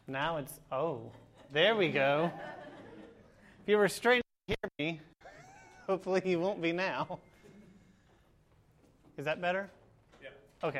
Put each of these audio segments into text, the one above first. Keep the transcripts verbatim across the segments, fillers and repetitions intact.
Now it's, oh, there we go. If you were straight to hear me, hopefully you won't be now. Is that better? Yeah. Okay.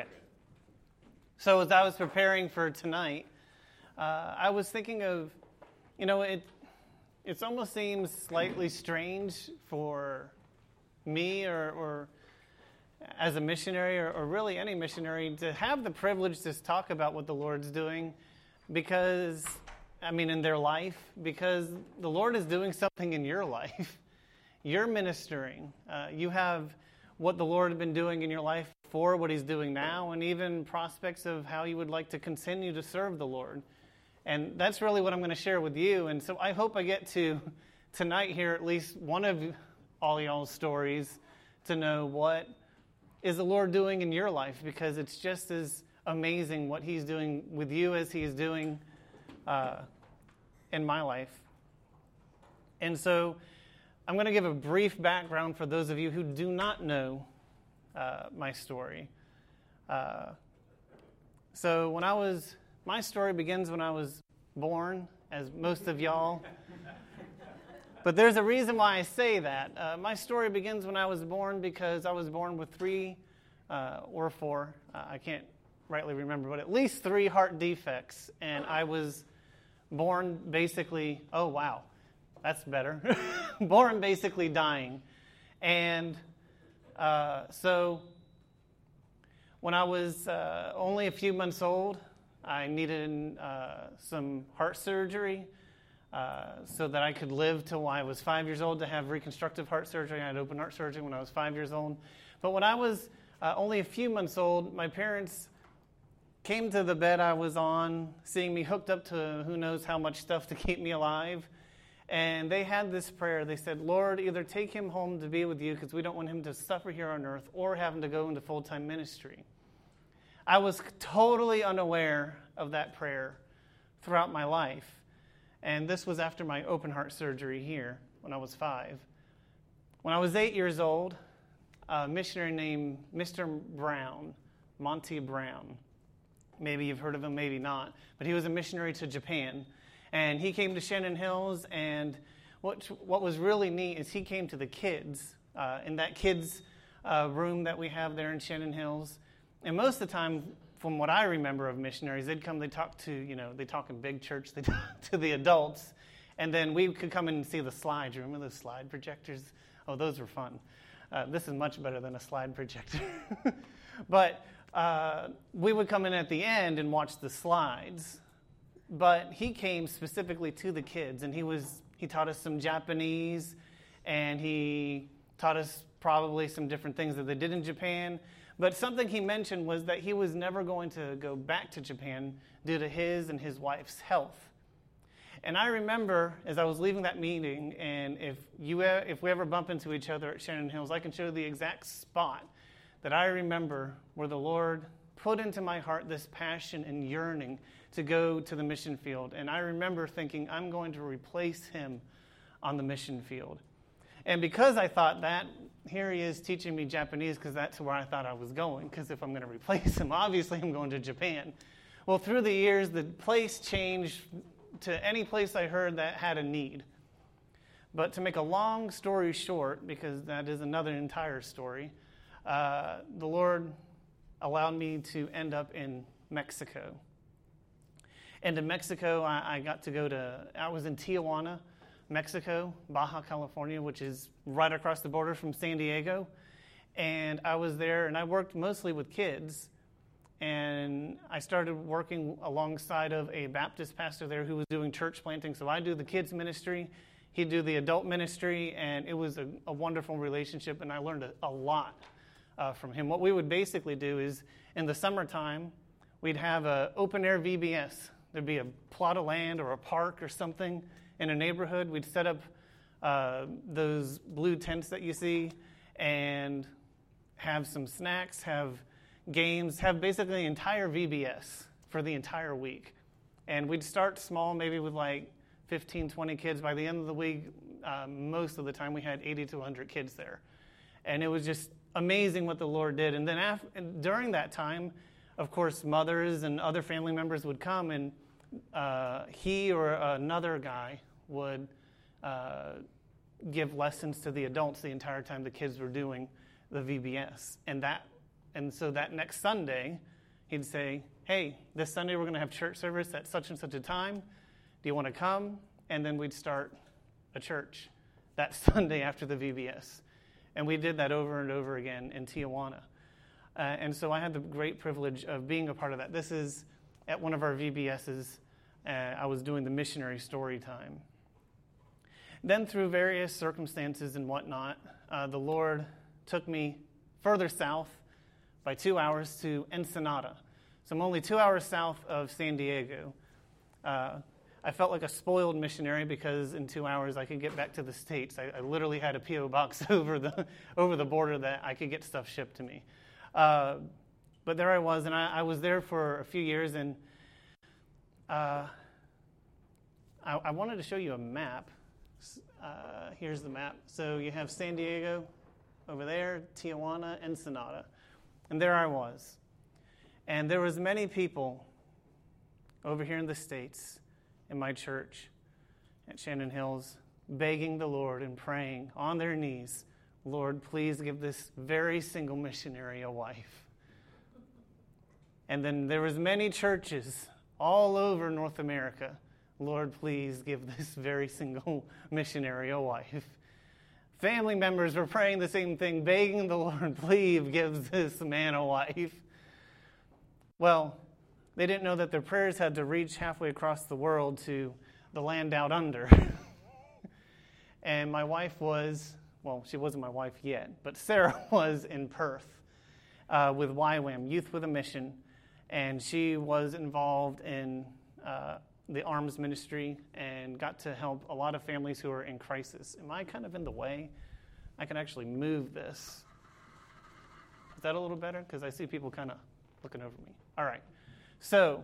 So as I was preparing for tonight, uh, I was thinking of, you know, it it almost seems slightly strange for me or, or as a missionary or, or really any missionary to have the privilege to talk about what the Lord's doing because, I mean, in their life, because the Lord is doing something in your life. You're ministering. Uh, you have what the Lord has been doing in your life for what he's doing now, and even prospects of how you would like to continue to serve the Lord. And that's really what I'm going to share with you. And so I hope I get to, tonight, hear at least one of all y'all's stories to know what is the Lord doing in your life, because it's just as amazing what he's doing with you as he's doing uh, in my life. And so I'm going to give a brief background for those of you who do not know uh, my story. Uh, so when I was, my story begins when I was born, as most of y'all. But there's a reason why I say that. Uh, my story begins when I was born because I was born with three uh, or four, uh, I can't rightly remember, but at least three heart defects. And I was born basically, oh wow, that's better. Born basically dying. And uh, so when I was uh, only a few months old, I needed uh, some heart surgery uh, so that I could live till I was five years old to have reconstructive heart surgery. I had open heart surgery when I was five years old. But when I was uh, only a few months old, my parents came to the bed I was on, seeing me hooked up to who knows how much stuff to keep me alive. And they had this prayer. They said, Lord, either take him home to be with you because we don't want him to suffer here on earth, or have him to go into full-time ministry. I was totally unaware of that prayer throughout my life. And this was after my open heart surgery here when I was five. When I was eight years old, a missionary named Mister Brown, Monty Brown, maybe you've heard of him, maybe not, but he was a missionary to Japan. And he came to Shannon Hills, and what what was really neat is he came to the kids uh, in that kids' uh, room that we have there in Shannon Hills. And most of the time, from what I remember of missionaries, they'd come, they'd talk to, you know, they talk in big church, they talk to the adults, and then we could come in and see the slides. You remember those slide projectors? Oh, those were fun. Uh, this is much better than a slide projector. But uh, we would come in at the end and watch the slides. But he came specifically to the kids, and he was he taught us some Japanese, and he taught us probably some different things that they did in Japan. But something he mentioned was that he was never going to go back to Japan due to his and his wife's health. And I remember as I was leaving that meeting, and if you if we ever bump into each other at Shannon Hills, I can show the exact spot that I remember where the Lord put into my heart this passion and yearning to go to the mission field. And I remember thinking, I'm going to replace him on the mission field. And because I thought that, here he is teaching me Japanese because that's where I thought I was going. Because if I'm going to replace him, obviously I'm going to Japan. Well, through the years, the place changed to any place I heard that had a need. But to make a long story short, because that is another entire story, uh, the Lord allowed me to end up in Mexico. And in Mexico, I, I got to go to, I was in Tijuana, Mexico, Baja California, which is right across the border from San Diego. And I was there, and I worked mostly with kids. And I started working alongside of a Baptist pastor there who was doing church planting. So I do the kids ministry, he'd do the adult ministry, and it was a, a wonderful relationship, and I learned a, a lot uh, from him. What we would basically do is, in the summertime, we'd have an open-air V B S. There'd be a plot of land or a park or something in a neighborhood. We'd set up uh, those blue tents that you see and have some snacks, have games, have basically an entire V B S for the entire week. And we'd start small, maybe with like fifteen, twenty kids. By the end of the week, uh, most of the time we had eighty to one hundred kids there. And it was just amazing what the Lord did. And then after, and during that time, of course, mothers and other family members would come, and uh, he or another guy would uh, give lessons to the adults the entire time the kids were doing the V B S. And that, and so that next Sunday, he'd say, hey, this Sunday we're going to have church service at such and such a time. Do you want to come? And then we'd start a church that Sunday after the V B S. And we did that over and over again in Tijuana. Uh, and so I had the great privilege of being a part of that. This is at one of our V B S's. Uh, I was doing the missionary story time. Then through various circumstances and whatnot, uh, the Lord took me further south by two hours to Ensenada. So I'm only two hours south of San Diego. Uh, I felt like a spoiled missionary because in two hours I could get back to the States. I, I literally had a P O box over the over the border that I could get stuff shipped to me. Uh, but there I was, and I, I was there for a few years, and uh, I, I wanted to show you a map. Uh, here's the map. So you have San Diego over there, Tijuana, Ensenada, and there I was. And there was many people over here in the States in my church at Shannon Hills begging the Lord and praying on their knees, Lord, please give this very single missionary a wife. And then there was many churches all over North America. Lord, please give this very single missionary a wife. Family members were praying the same thing, begging the Lord, please give this man a wife. Well, they didn't know that their prayers had to reach halfway across the world to the land out under. And my wife was, well, she wasn't my wife yet, but Sarah was in Perth uh, with Y WAM, Youth with a Mission, and she was involved in uh, the arms ministry and got to help a lot of families who are in crisis. Am I kind of in the way? I can actually move this. Is that a little better? Because I see people kind of looking over me. All right. So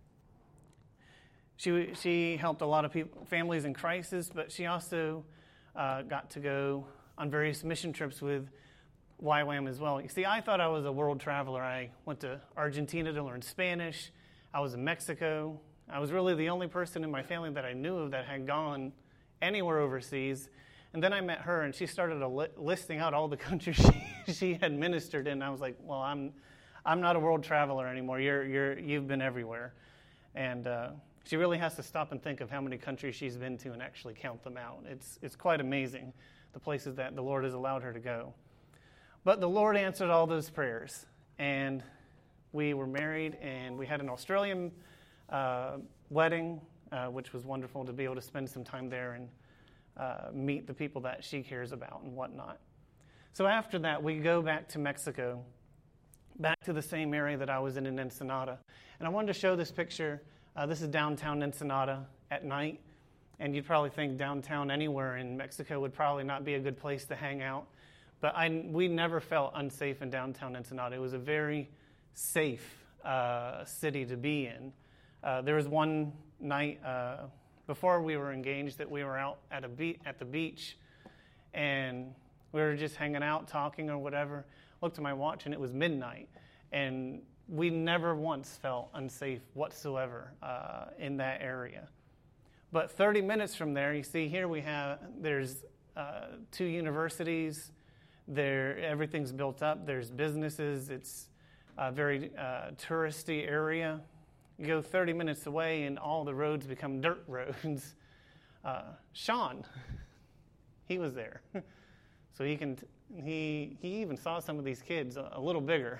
she she helped a lot of people, families in crisis, but she also uh, got to go on various mission trips with Y WAM as well. You see, I thought I was a world traveler. I went to Argentina to learn Spanish. I was in Mexico. I was really the only person in my family that I knew of that had gone anywhere overseas. And then I met her, and she started a li- listing out all the countries she, she had ministered in. I was like, well, I'm I'm not a world traveler anymore. You're you're you've been everywhere. And uh, she really has to stop and think of how many countries she's been to and actually count them out. It's it's quite amazing, the places that the Lord has allowed her to go. But the Lord answered all those prayers, and we were married, and we had an Australian uh, wedding, uh, which was wonderful to be able to spend some time there and uh, meet the people that she cares about and whatnot. So after that, we go back to Mexico, back to the same area that I was in in Ensenada. And I wanted to show this picture. Uh, this is downtown Ensenada at night, and you'd probably think downtown anywhere in Mexico would probably not be a good place to hang out. But I, we never felt unsafe in downtown Ensenada. It was a very safe uh, city to be in. Uh, there was one night uh, before we were engaged that we were out at a be- at the beach, and we were just hanging out, talking or whatever. Looked at my watch, and it was midnight. And we never once felt unsafe whatsoever uh, in that area. But thirty minutes from there, you see here we have, there's uh, two universities. There, everything's built up. There's businesses. It's a very uh, touristy area. You go thirty minutes away, and all the roads become dirt roads. Uh, Sean, he was there, so he can. He he even saw some of these kids a, a little bigger.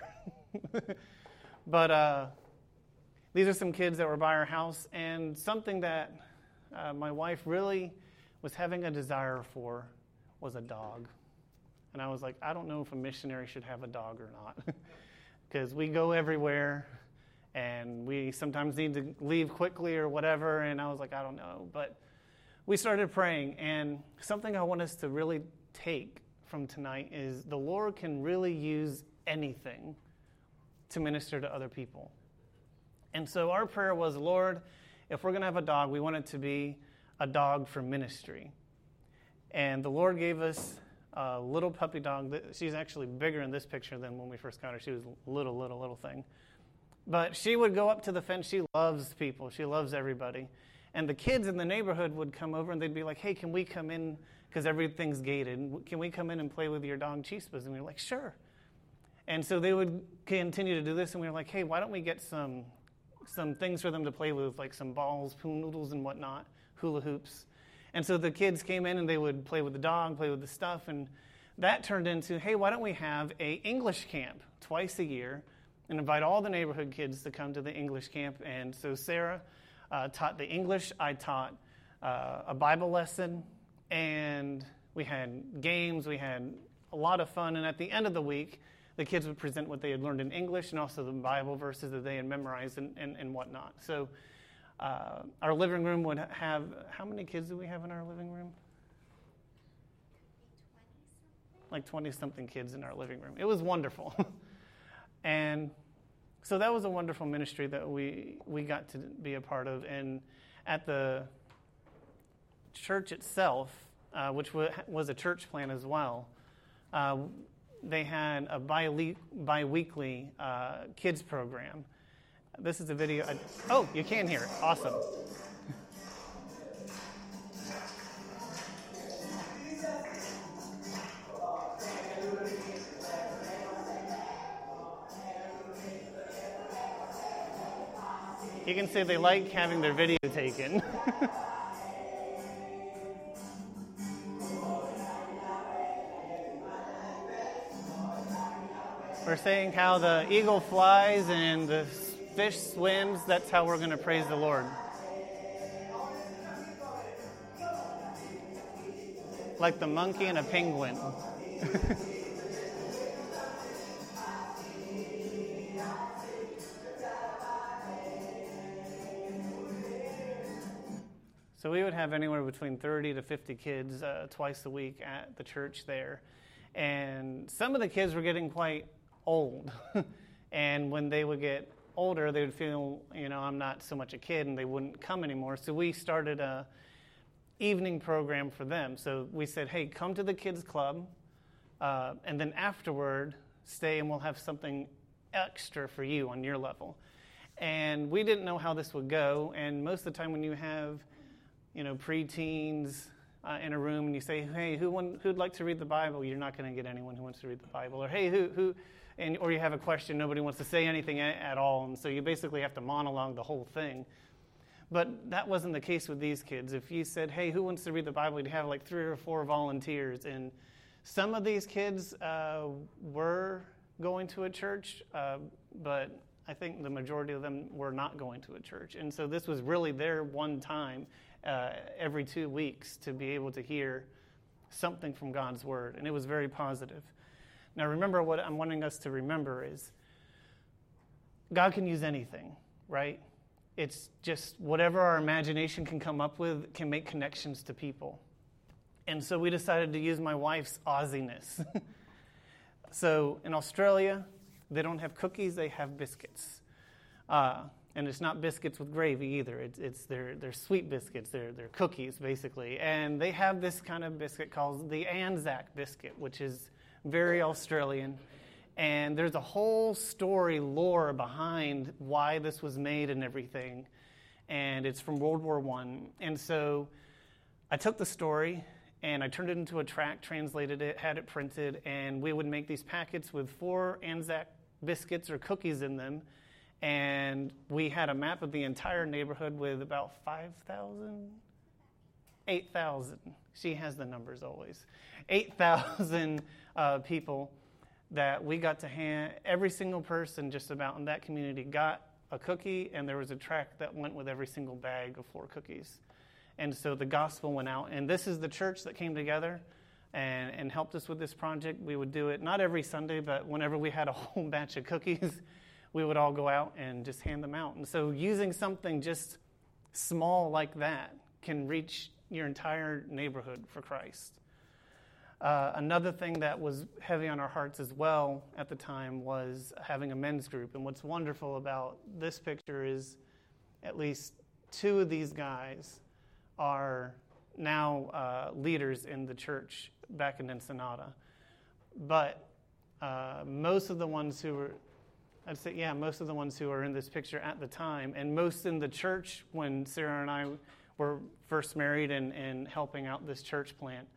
But uh, these are some kids that were by our house, and something that uh, my wife really was having a desire for was a dog. And I was like, I don't know if a missionary should have a dog or not, because we go everywhere, and we sometimes need to leave quickly or whatever. And I was like, I don't know. But we started praying, and something I want us to really take from tonight is the Lord can really use anything to minister to other people. And so our prayer was, Lord, if we're going to have a dog, we want it to be a dog for ministry. And the Lord gave us a little puppy dog. She's actually bigger in this picture than when we first got her. She was a little, little, little thing. But she would go up to the fence. She loves people. She loves everybody. And the kids in the neighborhood would come over and they'd be like, hey, can we come in, because everything's gated, can we come in and play with your dog Chispas? And we were like, sure. And so they would continue to do this, and we were like, hey, why don't we get some some things for them to play with, like some balls, pool noodles and whatnot, hula hoops. And so the kids came in and they would play with the dog, play with the stuff, and that turned into, hey, why don't we have a English camp twice a year and invite all the neighborhood kids to come to the English camp. And so Sarah uh, taught the English, I taught uh, a Bible lesson, and we had games, we had a lot of fun, and at the end of the week, the kids would present what they had learned in English and also the Bible verses that they had memorized and, and, and whatnot. So uh, our living room would have, how many kids do we have in our living room? Like twenty-something kids in our living room. It was wonderful. And so that was a wonderful ministry that we, we got to be a part of. And at the church itself, uh, which w- was a church plan as well, uh, they had a bi- bi-weekly uh, kids program. This is a video. I, oh, you can hear it. Awesome. You can say they like having their video taken. We're saying how the eagle flies and the fish swims. That's how we're going to praise the Lord. Like the monkey and a penguin. So we would have anywhere between thirty to fifty kids uh, twice a week at the church there. And some of the kids were getting quite old. And when they would get older, they would feel, you know, I'm not so much a kid, and they wouldn't come anymore. So we started a evening program for them. So we said, hey, come to the kids club, uh, and then afterward, stay and we'll have something extra for you on your level. And we didn't know how this would go. And most of the time when you have, you know, preteens uh, in a room and you say, hey, who want, who'd like to read the Bible? You're not going to get anyone who wants to read the Bible. Or, hey, who, who, and or you have a question, nobody wants to say anything at, at all. And so you basically have to monologue the whole thing. But that wasn't the case with these kids. If you said, hey, who wants to read the Bible? You'd have like three or four volunteers. And some of these kids uh, were going to a church, uh, but I think the majority of them were not going to a church. And so this was really their one time uh, every two weeks to be able to hear something from God's Word. And it was very positive. Now remember, what I'm wanting us to remember is God can use anything, right? It's just whatever our imagination can come up with can make connections to people. And so we decided to use my wife's Aussie-ness. So in Australia, they don't have cookies, they have biscuits. Uh, and it's not biscuits with gravy either. It's, it's they're, they're sweet biscuits. They're, they're cookies, basically. And they have this kind of biscuit called the Anzac biscuit, which is very Australian. And there's a whole story, lore behind why this was made and everything. And it's from World War One. And so I took the story and I turned it into a tract, translated it, had it printed, and we would make these packets with four Anzac biscuits or cookies in them. And we had a map of the entire neighborhood with about five thousand, eight thousand. She has the numbers always. eight thousand uh, people that we got to hand. Every single person just about in that community got a cookie, and there was a tract that went with every single bag of four cookies. And so the gospel went out. And this is the church that came together and, and helped us with this project. We would do it not every Sunday, but whenever we had a whole batch of cookies, we would all go out and just hand them out. And so using something just small like that can reach your entire neighborhood for Christ. Uh, another thing that was heavy on our hearts as well at the time was having a men's group. And what's wonderful about this picture is at least two of these guys are now uh, leaders in the church back in Ensenada. But uh, most of the ones who were I'd say, yeah, most of the ones who are in this picture at the time, and most in the church when Sarah and I were first married and, and helping out this church plant,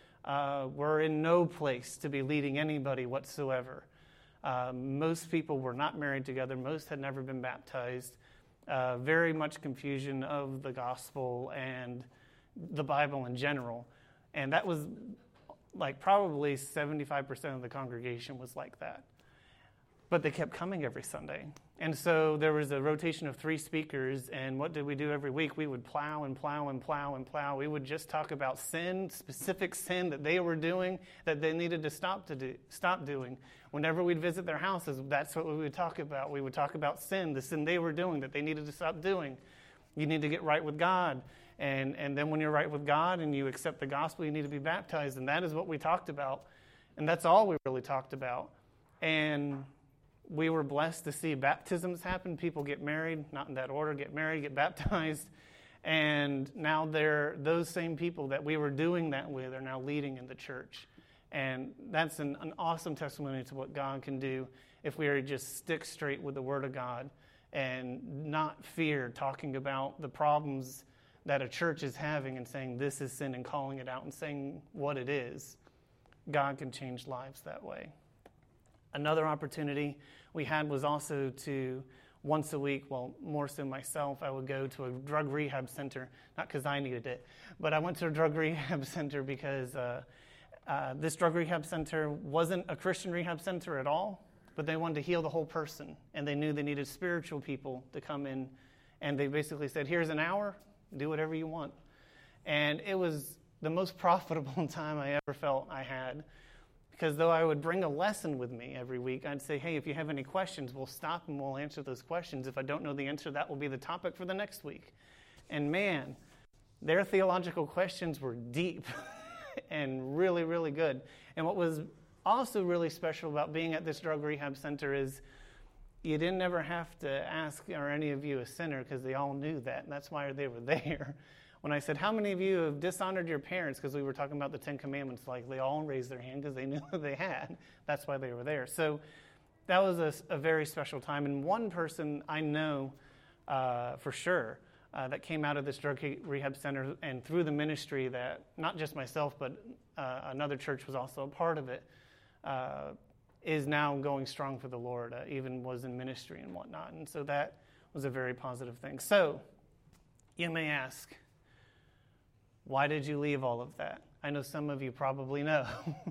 uh, were in no place to be leading anybody whatsoever. Uh, most people were not married together. Most had never been baptized. Uh, very much confusion of the gospel and the Bible in general. And that was like probably seventy-five percent of the congregation was like that. But they kept coming every Sunday. And so there was a rotation of three speakers, and what did we do every week? We would plow and plow and plow and plow. We would just talk about sin, specific sin that they were doing that they needed to stop to do, stop doing. Whenever we'd visit their houses, that's what we would talk about. We would talk about sin, the sin they were doing that they needed to stop doing. You need to get right with God. And, and then when you're right with God and you accept the gospel, you need to be baptized. And that is what we talked about. And that's all we really talked about. And we were blessed to see baptisms happen. People get married, not in that order, get married, get baptized. And now they're those same people that we were doing that with are now leading in the church. And that's an, an awesome testimony to what God can do if we are just stick straight with the Word of God and not fear talking about the problems that a church is having and saying this is sin and calling it out and saying what it is. God can change lives that way. Another opportunity we had was also to, once a week, well, more so myself, I would go to a drug rehab center, not because I needed it, but I went to a drug rehab center because uh, uh, this drug rehab center wasn't a Christian rehab center at all, but they wanted to heal the whole person, and they knew they needed spiritual people to come in, and they basically said, here's an hour, do whatever you want. And it was the most profitable time I ever felt I had. Because though I would bring a lesson with me every week, I'd say, hey, if you have any questions, we'll stop and we'll answer those questions. If I don't know the answer, that will be the topic for the next week. And man, their theological questions were deep and really, really good. And what was also really special about being at this drug rehab center is you didn't ever have to ask, are any of you a sinner? Because they all knew that, and that's why they were there. When I said, how many of you have dishonored your parents? Because we were talking about the Ten Commandments, like they all raised their hand because they knew they had. That's why they were there. So that was a, a very special time. And one person I know uh, for sure uh, that came out of this drug rehab center and through the ministry that not just myself, but uh, another church was also a part of it, uh, is now going strong for the Lord, uh, even was in ministry and whatnot. And so that was a very positive thing. So you may ask, why did you leave all of that? I know some of you probably know.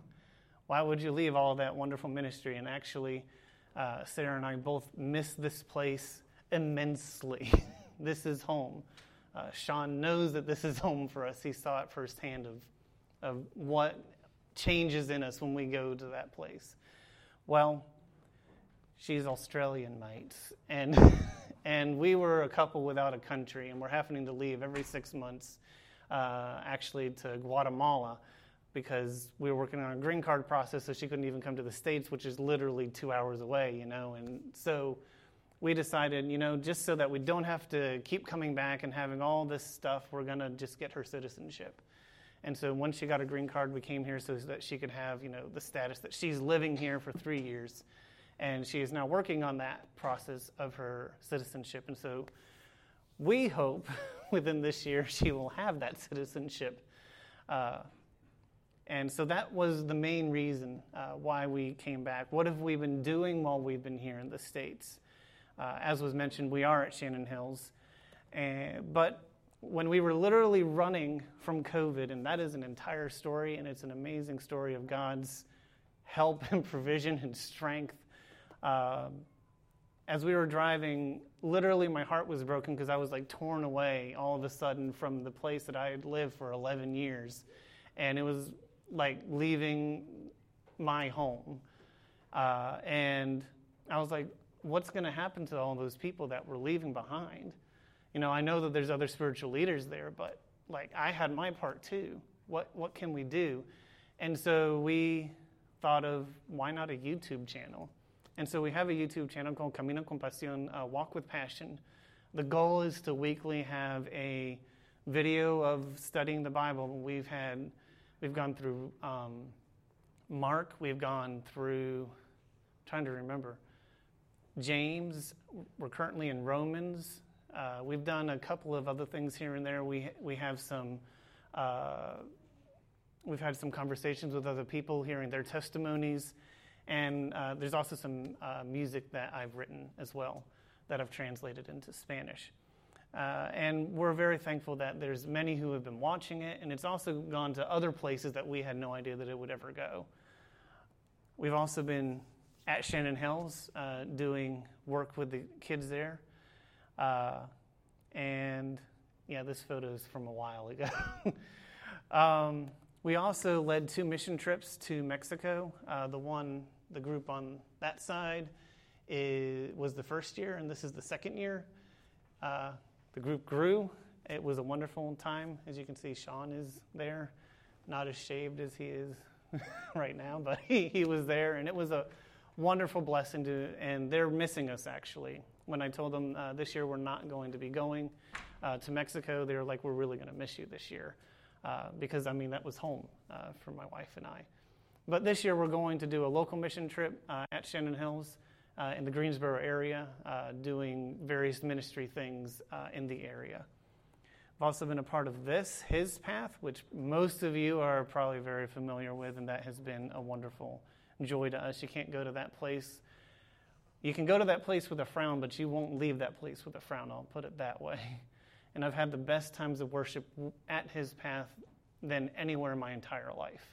Why would you leave all that wonderful ministry? And actually, uh, Sarah and I both miss this place immensely. This is home. Uh, Sean knows that this is home for us. He saw it firsthand of, of what changes in us when we go to that place. Well, she's Australian, mates. And, and we were a couple without a country, and we're having to leave every six months. Uh, actually to Guatemala because we were working on a green card process, so she couldn't even come to the States, which is literally two hours away, you know. And so we decided, you know, just so that we don't have to keep coming back and having all this stuff, we're going to just get her citizenship. And so once she got a green card, we came here so that she could have, you know, the status that she's living here for three years. And she is now working on that process of her citizenship. And so we hope within this year she will have that citizenship. Uh, and so that was the main reason uh, why we came back. What have we been doing while we've been here in the States? Uh, as was mentioned, we are at Shannon Hills. And, but when we were literally running from COVID, and that is an entire story, and it's an amazing story of God's help and provision and strength. Uh, As we were driving, literally my heart was broken because I was like torn away all of a sudden from the place that I had lived for eleven years. And it was like leaving my home. Uh, and I was like, what's going to happen to all those people that we're leaving behind? You know, I know that there's other spiritual leaders there, but like I had my part too. What, what can we do? And so we thought of, why not a YouTube channel? And so we have a YouTube channel called Camino con Pasión, uh, Walk with Passion. The goal is to weekly have a video of studying the Bible. We've had, we've gone through um, Mark. We've gone through, I'm trying to remember, James. We're currently in Romans. Uh, we've done a couple of other things here and there. We we have some, uh, we've had some conversations with other people, hearing their testimonies, and uh, there's also some uh, music that I've written as well that I've translated into Spanish. Uh, and we're very thankful that there's many who have been watching it, and it's also gone to other places that we had no idea that it would ever go. We've also been at Shannon Hills uh, doing work with the kids there. Uh, and yeah, this photo is from a while ago. um, we also led two mission trips to Mexico. Uh, the one, the group on that side is, was the first year, and this is the second year. Uh, the group grew. It was a wonderful time. As you can see, Sean is there, not as shaved as he is right now, but he, he was there, and it was a wonderful blessing to, and they're missing us actually. When I told them uh, this year we're not going to be going uh, to Mexico, they were like, we're really going to miss you this year. Uh, because, I mean, that was home uh, for my wife and I. But this year we're going to do a local mission trip uh, at Shannon Hills uh, in the Greensboro area, uh, doing various ministry things uh, in the area. I've also been a part of this, His Path, which most of you are probably very familiar with, and that has been a wonderful joy to us. You can't go to that place. You can go to that place with a frown, but you won't leave that place with a frown, I'll put it that way. And I've had the best times of worship at His Path than anywhere in my entire life.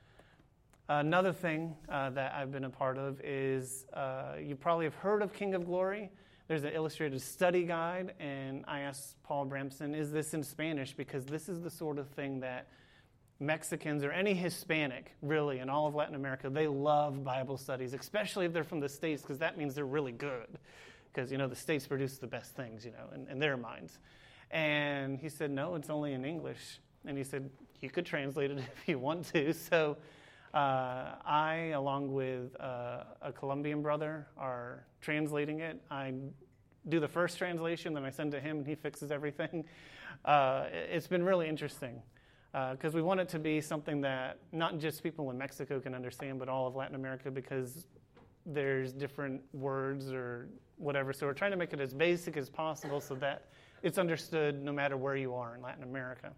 Another thing uh, that I've been a part of is, uh, you probably have heard of King of Glory. There's an illustrated study guide, and I asked Paul Bramson, is this in Spanish? Because this is the sort of thing that Mexicans or any Hispanic, really, in all of Latin America, they love Bible studies, especially if they're from the States, because that means they're really good. Because, you know, the States produce the best things, you know, in, in their minds. And he said, no, it's only in English. And he said, you could translate it if you want to. So uh, I, along with uh, a Colombian brother, are translating it. I do the first translation, then I send to him, and he fixes everything. Uh, it's been really interesting. Because uh, we want it to be something that not just people in Mexico can understand, but all of Latin America, because there's different words or whatever. So we're trying to make it as basic as possible so that it's understood no matter where you are in Latin America.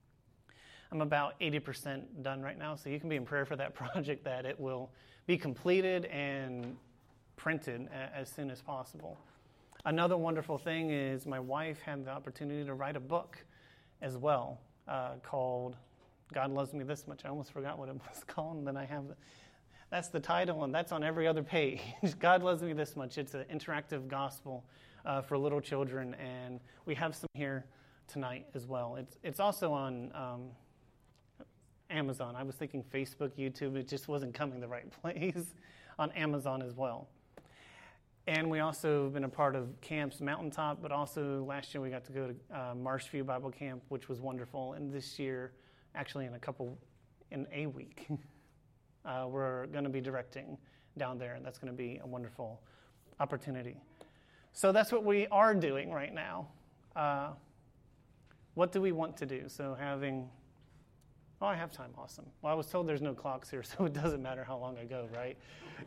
I'm about eighty percent done right now, so you can be in prayer for that project, that it will be completed and printed a- as soon as possible. Another wonderful thing is my wife had the opportunity to write a book as well. Uh, called God Loves Me This Much. I almost forgot what it was called, and then I have the, that's the title, and that's on every other page. God Loves Me This Much. It's an interactive gospel uh, for little children, and we have some here tonight as well. It's it's also on um, Amazon. I was thinking Facebook, YouTube. It just wasn't coming the right place. On Amazon as well. And we also have been a part of camps Mountaintop, but also last year we got to go to uh, Marshview Bible Camp, which was wonderful. And this year, actually in a couple, in a week, uh, we're going to be directing down there, and that's going to be a wonderful opportunity. So that's what we are doing right now. Uh, what do we want to do? So having, oh, I have time, awesome. Well, I was told there's no clocks here, so it doesn't matter how long I go, right?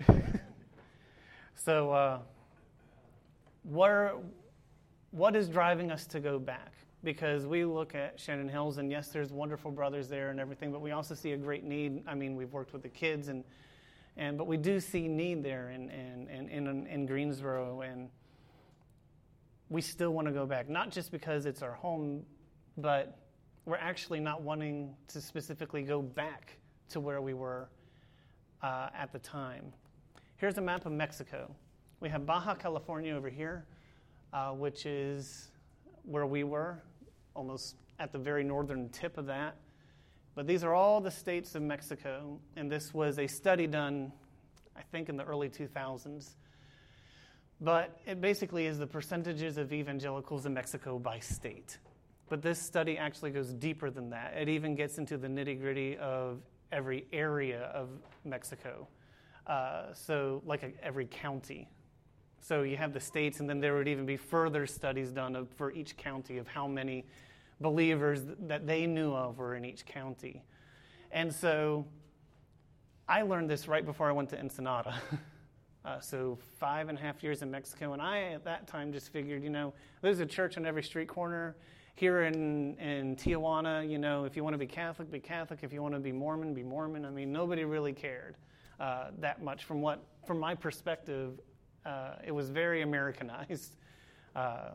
So uh, what, are, what is driving us to go back? Because we look at Shannon Hills, and yes, there's wonderful brothers there and everything, but we also see a great need. I mean, we've worked with the kids, and and but we do see need there in, in, in, in, in Greensboro, and we still want to go back, not just because it's our home, but we're actually not wanting to specifically go back to where we were uh, at the time. Here's a map of Mexico. We have Baja California over here, uh, which is where we were, almost at the very northern tip of that. But these are all the states of Mexico, and this was a study done, I think, in the early two thousands. But it basically is the percentages of evangelicals in Mexico by state. But this study actually goes deeper than that. It even gets into the nitty-gritty of every area of Mexico. Uh, so like a, every county. So you have the states, and then there would even be further studies done of, for each county of how many believers th- that they knew of were in each county. And so I learned this right before I went to Ensenada. Uh, so five and a half years in Mexico, and I at that time just figured, you know, there's a church on every street corner. Here in, in Tijuana, you know, if you want to be Catholic, be Catholic. If you want to be Mormon, be Mormon. I mean, nobody really cared uh, that much. From what, from my perspective, uh, it was very Americanized. Uh,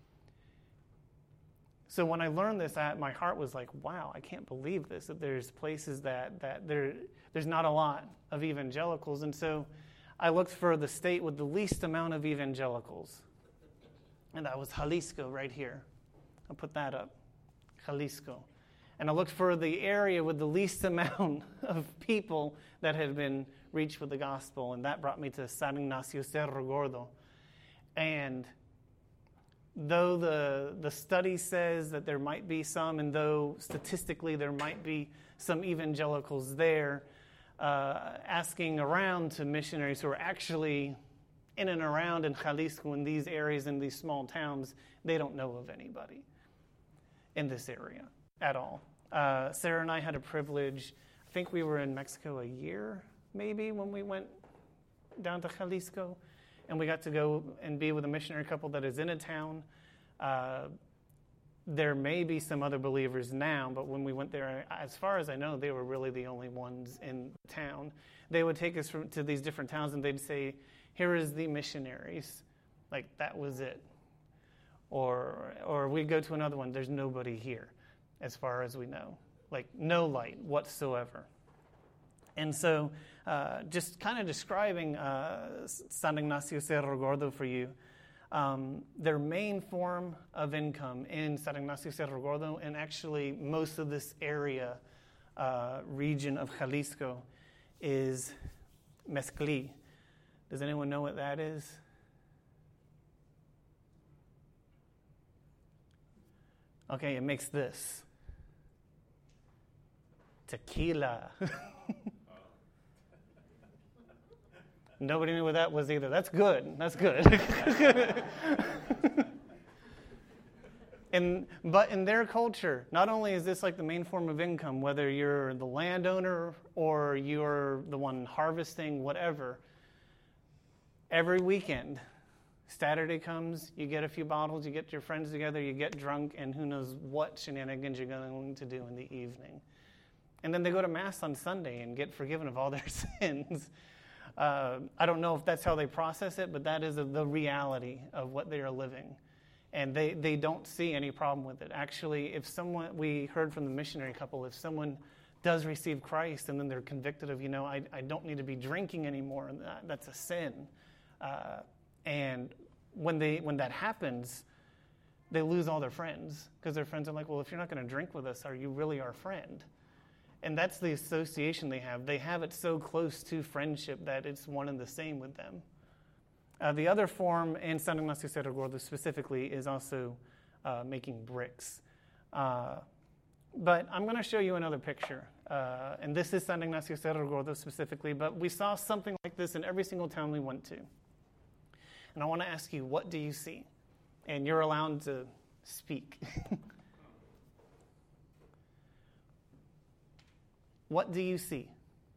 so when I learned this, I, my heart was like, wow, I can't believe this, that there's places that, that there there's not a lot of evangelicals. And so I looked for the state with the least amount of evangelicals. And that was Jalisco right here. I'll put that up, Jalisco. And I looked for the area with the least amount of people that had been reached with the gospel, and that brought me to San Ignacio Cerro Gordo. And though the, the study says that there might be some, and though statistically there might be some evangelicals there, uh, asking around to missionaries who are actually in and around in Jalisco, in these areas, in these small towns, they don't know of anybody in this area at all. Uh, Sarah and I had a privilege. I think we were in Mexico a year, maybe, when we went down to Jalisco, and we got to go and be with a missionary couple that is in a town. Uh, there may be some other believers now, but when we went there, as far as I know, they were really the only ones in town. They would take us from, to these different towns, and they'd say, here is the missionaries. Like, that was it. Or or we go to another one, there's nobody here, as far as we know. Like, no light whatsoever. And so, uh, just kind of describing uh, San Ignacio Cerro Gordo for you, um, their main form of income in San Ignacio Cerro Gordo, and actually most of this area, uh, region of Jalisco, is mezclí. Does anyone know what that is? Okay, it makes this. Tequila. Nobody knew what that was either. That's good. That's good. and but in their culture, not only is this like the main form of income, whether you're the landowner or you're the one harvesting, whatever, every weekend, Saturday comes, you get a few bottles, you get your friends together, you get drunk, and who knows what shenanigans you're going to do in the evening. And then they go to Mass on Sunday and get forgiven of all their sins. Uh, I don't know if that's how they process it, but that is the reality of what they are living. And they, they don't see any problem with it. Actually, if someone, we heard from the missionary couple, if someone does receive Christ and then they're convicted of, you know, I, I don't need to be drinking anymore, and that, that's a sin. Uh, And when they when that happens, they lose all their friends, because their friends are like, well, if you're not going to drink with us, are you really our friend? And that's the association they have. They have it so close to friendship that it's one and the same with them. Uh, the other form in San Ignacio Cerro Gordo specifically is also uh, making bricks. Uh, but I'm going to show you another picture. Uh, and this is San Ignacio Cerro Gordo specifically, but we saw something like this in every single town we went to. And I want to ask you, what do you see? And you're allowed to speak. What do you see?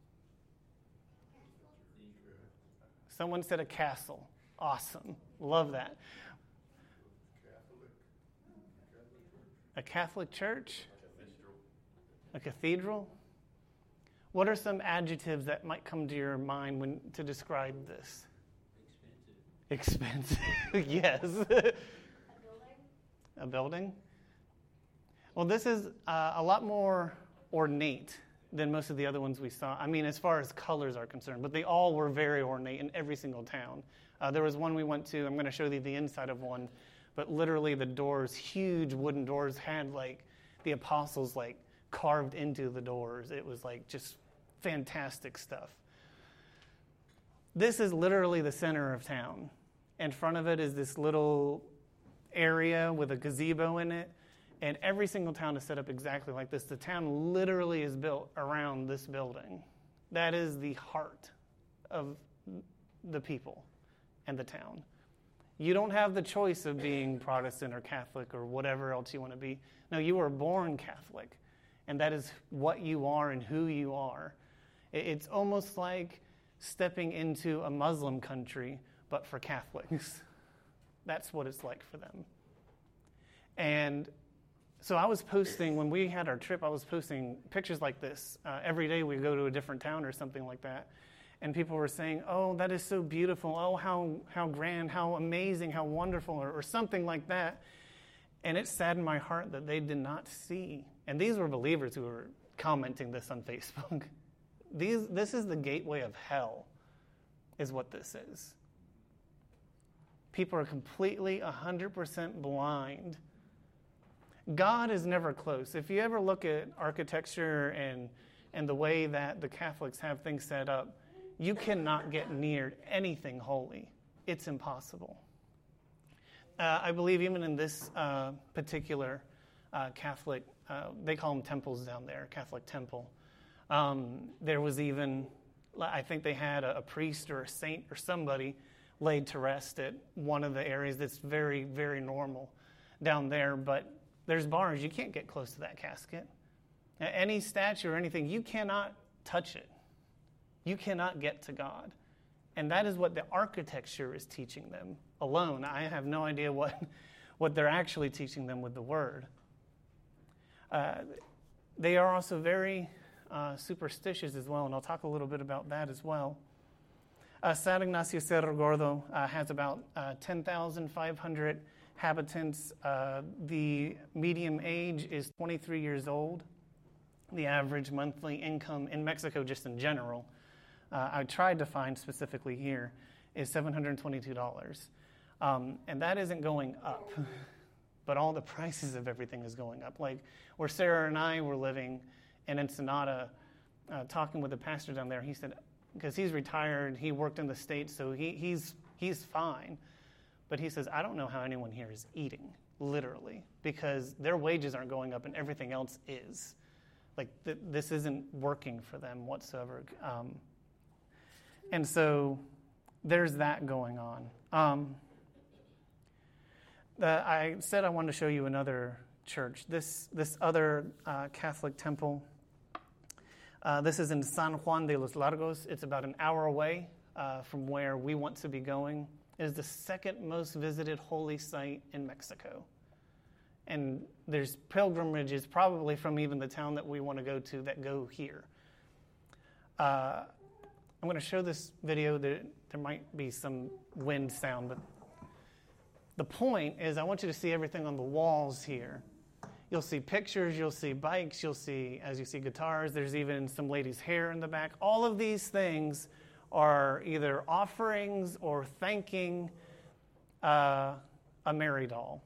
Someone said a castle. Awesome. Love that. A Catholic church? A cathedral? What are some adjectives that might come to your mind when to describe this? Expensive. Yes. A building? A building? Well, this is uh, a lot more ornate than most of the other ones we saw. I mean, as far as colors are concerned, but they all were very ornate in every single town. Uh, there was one we went to, I'm going to show you the inside of one, but literally the doors, huge wooden doors, had like the apostles like carved into the doors. It was like just fantastic stuff. This is literally the center of town. In front of it is this little area with a gazebo in it. And every single town is set up exactly like this. The town literally is built around this building. That is the heart of the people and the town. You don't have the choice of being Protestant or Catholic or whatever else you want to be. No, you were born Catholic. And that is what you are and who you are. It's almost like stepping into a Muslim country, but for Catholics. That's what it's like for them. And so I was posting, when we had our trip, I was posting pictures like this. Uh, every day we go to a different town or something like that. And people were saying, oh, that is so beautiful. Oh, how how grand, how amazing, how wonderful, or, or something like that. And it saddened my heart that they did not see. And these were believers who were commenting this on Facebook. These, this is the gateway of hell, is what this is. People are completely one hundred percent blind. God is never close. If you ever look at architecture and, and the way that the Catholics have things set up, you cannot get near anything holy. It's impossible. Uh, I believe even in this uh, particular uh, Catholic, uh, they call them temples down there, Catholic temple. Um, there was even, I think they had a, a priest or a saint or somebody laid to rest at one of the areas that's very, very normal down there. But there's bars. You can't get close to that casket. Any statue or anything, you cannot touch it. You cannot get to God. And that is what the architecture is teaching them alone. I have no idea what, what they're actually teaching them with the word. Uh, they are also very uh, superstitious as well, and I'll talk a little bit about that as well. Uh, San Ignacio Cerro Gordo uh, has about uh, ten thousand five hundred inhabitants. Uh, the median age is twenty-three years old. The average monthly income in Mexico, just in general, uh, I tried to find specifically here, is seven hundred twenty-two dollars. Um, and that isn't going up, but all the prices of everything is going up. Like where Sarah and I were living in Ensenada, uh, talking with the pastor down there, he said, because he's retired, he worked in the States, so he, he's he's fine. But he says, I don't know how anyone here is eating, literally, because their wages aren't going up and everything else is. Like, th- this isn't working for them whatsoever. Um, and so there's that going on. Um, the, I said I wanted to show you another church. This, this other uh, Catholic temple, uh, this is in San Juan de los Largos. It's about an hour away uh, from where we want to be going. It is the second most visited holy site in Mexico. And there's pilgrimages probably from even the town that we want to go to that go here. Uh, I'm going to show this video. There, there might be some wind sound, but the point is I want you to see everything on the walls here. You'll see pictures, you'll see bikes, you'll see, as you see, guitars. There's even some lady's hair in the back. All of these things are either offerings or thanking uh, a Mary doll.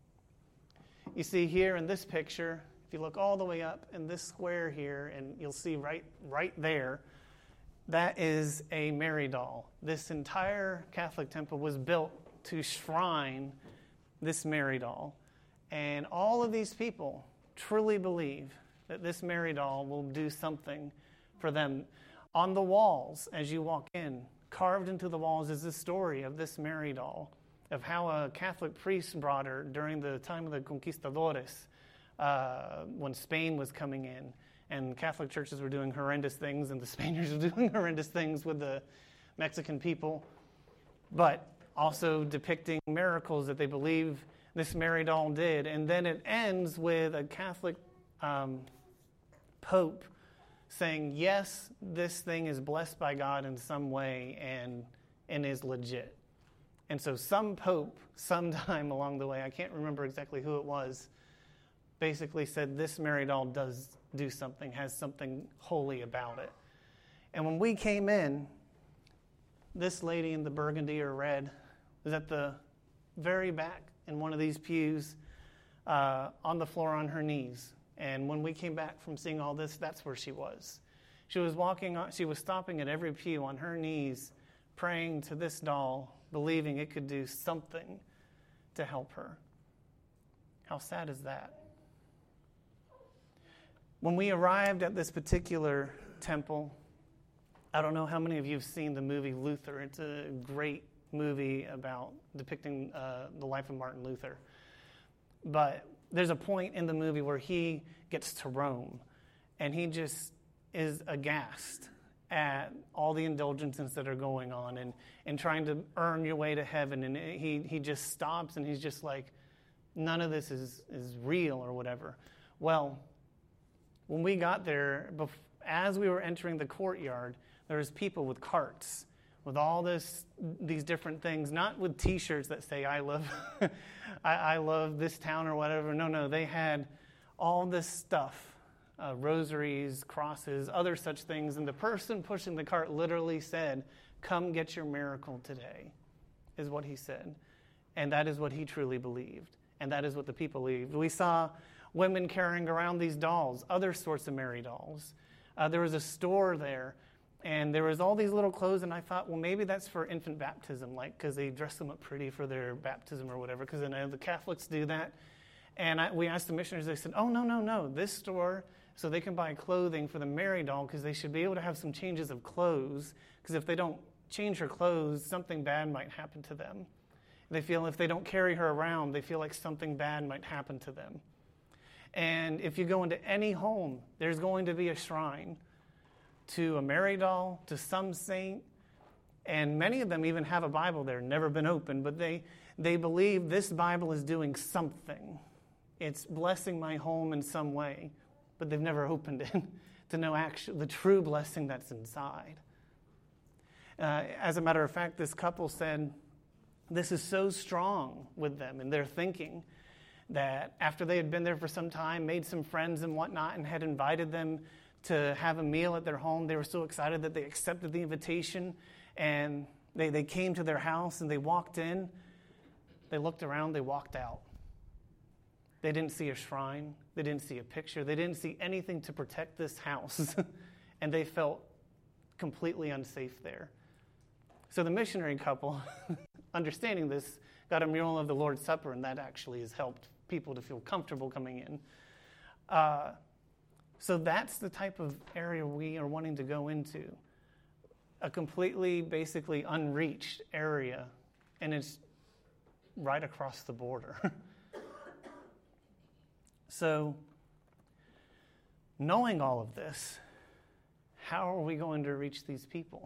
You see here in this picture, if you look all the way up in this square here, and you'll see right, right there, that is a Mary doll. This entire Catholic temple was built to shrine this Mary doll. And all of these people truly believe that this Mary doll will do something for them. On the walls, as you walk in, carved into the walls is the story of this Mary doll, of how a Catholic priest brought her during the time of the conquistadores, uh, when Spain was coming in, and Catholic churches were doing horrendous things, and the Spaniards were doing horrendous things with the Mexican people, but also depicting miracles that they believe this Mary doll did. And then it ends with a Catholic um, pope saying, yes, this thing is blessed by God in some way and and is legit. And so some pope, sometime along the way, I can't remember exactly who it was, basically said this Mary doll does do something, has something holy about it. And when we came in, this lady in the burgundy or red was at the very back in one of these pews, uh, on the floor on her knees. And when we came back from seeing all this, that's where she was. She was walking on, she was stopping at every pew on her knees, praying to this doll, believing it could do something to help her. How sad is that? When we arrived at this particular temple, I don't know how many of you have seen the movie Luther. It's a great movie about depicting uh, the life of Martin Luther. But there's a point in the movie where he gets to Rome, and he just is aghast at all the indulgences that are going on and, and trying to earn your way to heaven. And he, he just stops and he's just like, none of this is, is real or whatever. Well, when we got there, as we were entering the courtyard, there was people with carts with all this, these different things, not with T-shirts that say, I love, I, I love this town or whatever. No, no, they had all this stuff. Uh, rosaries, crosses, other such things. And the person pushing the cart literally said, come get your miracle today, is what he said. And that is what he truly believed. And that is what the people believed. We saw women carrying around these dolls, other sorts of Mary dolls. Uh, there was a store there, and there was all these little clothes, and I thought, well, maybe that's for infant baptism, like, because they dress them up pretty for their baptism or whatever, because I know the Catholics do that. And I, we asked the missionaries, they said, oh, no, no, no, this store, so they can buy clothing for the Mary doll because they should be able to have some changes of clothes, because if they don't change her clothes, something bad might happen to them. They feel if they don't carry her around, they feel like something bad might happen to them. And if you go into any home, there's going to be a shrine to a Mary doll, to some saint, and many of them even have a Bible there, never been opened, but they, they believe this Bible is doing something. It's blessing my home in some way. But they've never opened it to know actually the true blessing that's inside. Uh, as a matter of fact, this couple said this is so strong with them in their thinking that after they had been there for some time, made some friends and whatnot, and had invited them to have a meal at their home, they were so excited that they accepted the invitation, and they, they came to their house and they walked in, they looked around, they walked out. They didn't see a shrine. They didn't see a picture. They didn't see anything to protect this house. And they felt completely unsafe there. So the missionary couple, understanding this, got a mural of the Lord's Supper, and that actually has helped people to feel comfortable coming in. Uh, so that's the type of area we are wanting to go into. A completely, basically unreached area, and it's right across the border. So, knowing all of this, how are we going to reach these people?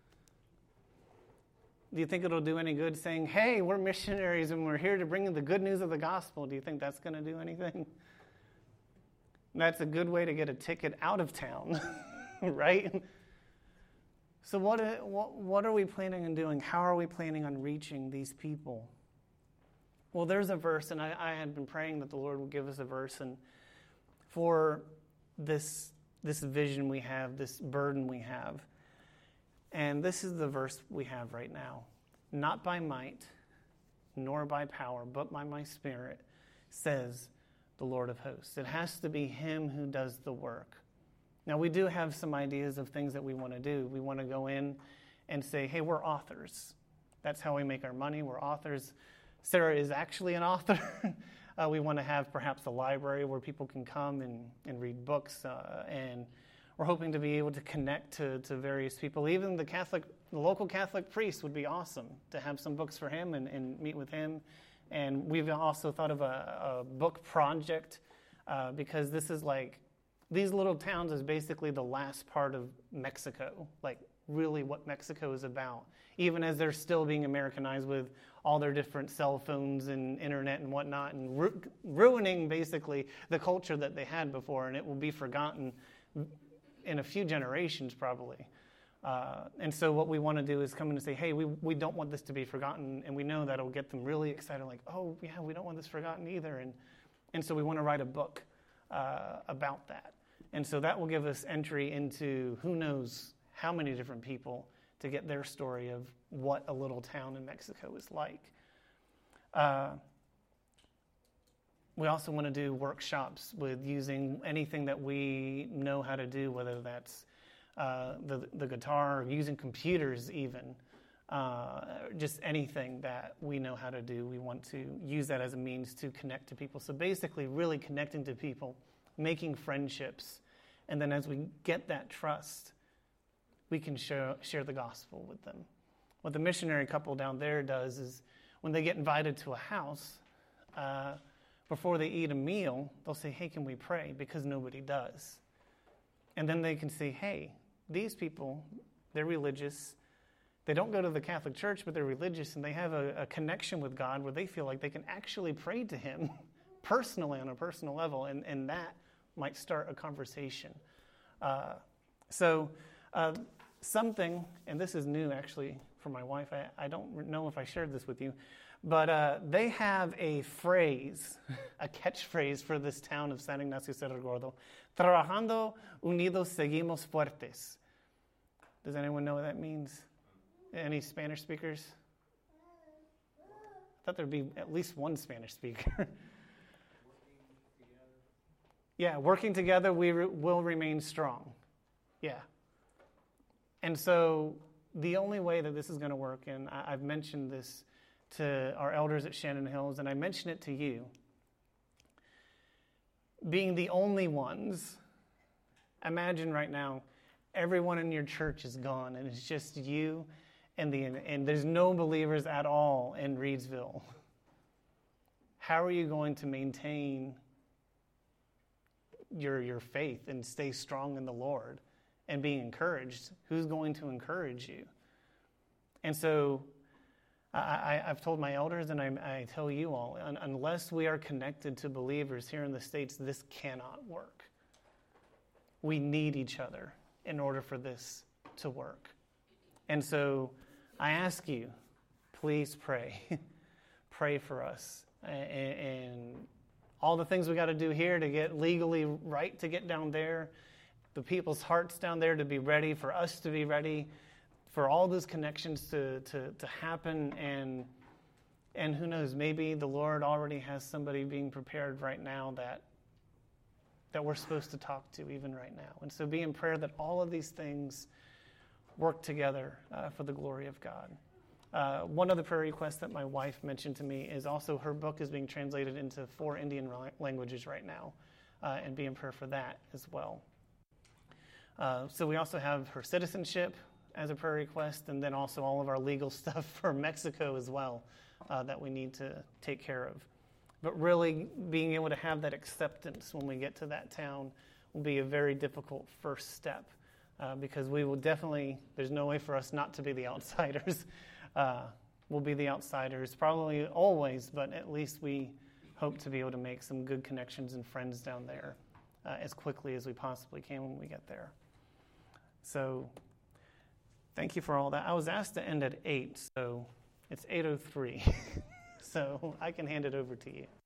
Do you think it'll do any good saying, hey, we're missionaries and we're here to bring the good news of the gospel? Do you think that's going to do anything? That's a good way to get a ticket out of town, right? So what, what, what are we planning on doing? How are we planning on reaching these people? Well, there's a verse, and I, I had been praying that the Lord would give us a verse, and for this this vision we have, this burden we have. And this is the verse we have right now. Not by might, nor by power, but by my Spirit, says the Lord of hosts. It has to be him who does the work. Now, we do have some ideas of things that we want to do. We want to go in and say, hey, we're authors. That's how we make our money. We're authors. Sarah is actually an author. uh, we want to have perhaps a library where people can come and, and read books. Uh, and we're hoping to be able to connect to, to various people. Even the Catholic, the local Catholic priest would be awesome to have some books for him and, and meet with him. And we've also thought of a, a book project uh, because this is like, these little towns is basically the last part of Mexico, like really what Mexico is about, even as they're still being Americanized with all their different cell phones and internet and whatnot, and ru- ruining basically the culture that they had before, and it will be forgotten in a few generations probably. Uh, and so what we want to do is come in and say, hey, we, we don't want this to be forgotten, and we know that it'll get them really excited, like, oh, yeah, we don't want this forgotten either. And, and so we want to write a book uh, about that. And so that will give us entry into who knows how many different people to get their story of what a little town in Mexico is like. Uh, we also want to do workshops with using anything that we know how to do, whether that's uh, the, the guitar, or using computers even, uh, just anything that we know how to do. We want to use that as a means to connect to people. So basically really connecting to people, making friendships, and then as we get that trust, we can share, share the gospel with them. What the missionary couple down there does is when they get invited to a house, uh, before they eat a meal, they'll say, hey, can we pray? Because nobody does. And then they can say, hey, these people, they're religious. They don't go to the Catholic Church, but they're religious, and they have a, a connection with God where they feel like they can actually pray to him personally on a personal level, and, and that might start a conversation. Uh, so uh, something, and this is new actually for my wife, I, I don't know if I shared this with you, but uh, they have a phrase, a catchphrase for this town of San Ignacio Cerro Gordo. Trabajando unidos seguimos fuertes. Does anyone know what that means? Any Spanish speakers? I thought there'd be at least one Spanish speaker. Yeah, working together, we re- will remain strong. Yeah. And so the only way that this is going to work, and I- I've mentioned this to our elders at Shannon Hills, and I mention it to you, being the only ones, imagine right now, everyone in your church is gone, and it's just you and the and there's no believers at all in Reedsville. How are you going to maintain your your faith and stay strong in the Lord and being encouraged? Who's going to encourage you? And so I, I, I've told my elders, and I, I tell you all, un, unless we are connected to believers here in the States, this cannot work. We need each other in order for this to work. And so I ask you, please pray. Pray for us. And, and all the things we got to do here to get legally right to get down there, the people's hearts down there to be ready, for us to be ready, for all those connections to, to, to happen. And, and who knows, maybe the Lord already has somebody being prepared right now that that we're supposed to talk to even right now. And so be in prayer that all of these things work together uh, for the glory of God. Uh, one of the prayer requests that my wife mentioned to me is also her book is being translated into four Indian languages right now, uh, and be in prayer for that as well. Uh, so we also have her citizenship as a prayer request, and then also all of our legal stuff for Mexico as well uh, that we need to take care of. But really being able to have that acceptance when we get to that town will be a very difficult first step uh, because we will definitely, there's no way for us not to be the outsiders. Uh, we'll be the outsiders, probably always, but at least we hope to be able to make some good connections and friends down there uh, as quickly as we possibly can when we get there. So thank you for all that. I was asked to end at eight, so it's eight oh three. So I can hand it over to you.